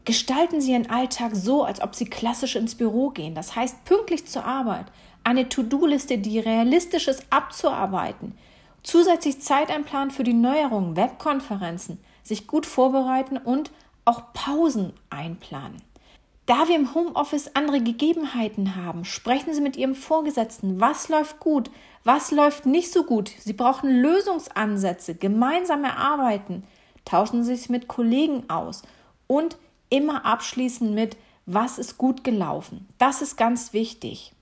Gestalten Sie Ihren Alltag so, als ob Sie klassisch ins Büro gehen. Das heißt, pünktlich zur Arbeit, eine To-Do-Liste, die realistisch ist, abzuarbeiten, zusätzlich Zeit einplanen für die Neuerungen, Webkonferenzen, sich gut vorbereiten und auch Pausen einplanen. Da wir im Homeoffice andere Gegebenheiten haben, sprechen Sie mit Ihrem Vorgesetzten, was läuft gut, was läuft nicht so gut. Sie brauchen Lösungsansätze, gemeinsam erarbeiten, tauschen Sie sich mit Kollegen aus und immer abschließen mit, was ist gut gelaufen. Das ist ganz wichtig.